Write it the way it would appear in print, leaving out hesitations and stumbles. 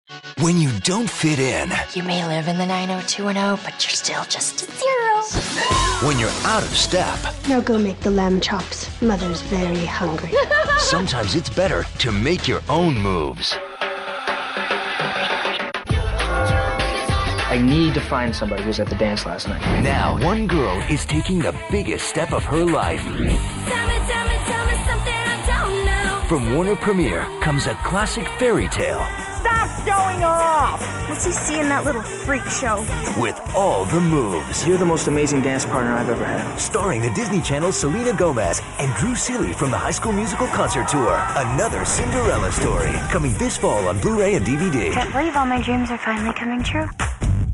When you don't fit in. You may live in the 90210, but you're still just a zero. When you're out of step. Now go make the lamb chops. Mother's very hungry. Sometimes it's better to make your own moves. I need to find somebody who was at the dance last night. Now, one girl is taking the biggest step of her life. Tell me something I don't know. From Warner Premiere comes a classic fairy tale. Stop showing off! What's he see in that little freak show? With all the moves. You're the most amazing dance partner I've ever had. Starring the Disney Channel's Selena Gomez and Drew Seeley from the High School Musical Concert Tour. Another Cinderella story. Coming this fall on Blu-ray and DVD. Can't believe all my dreams are finally coming true.